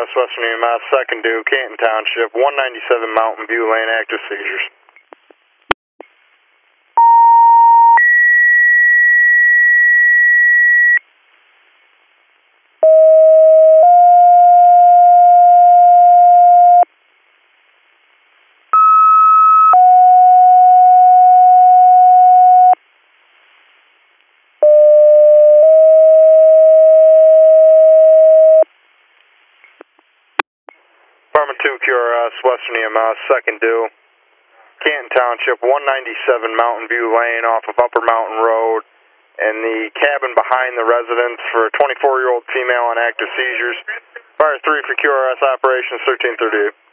QRS, Western EMS, second due, Canton Township, 197 Mountain View Lane, active seizures. Department 2 QRS, Western EMS, second due, Canton Township, 197 Mountain View Lane off of Upper Mountain Road, and the cabin behind the residence for a 24-year-old female on active seizures. Fire 3 for QRS operations, 1338.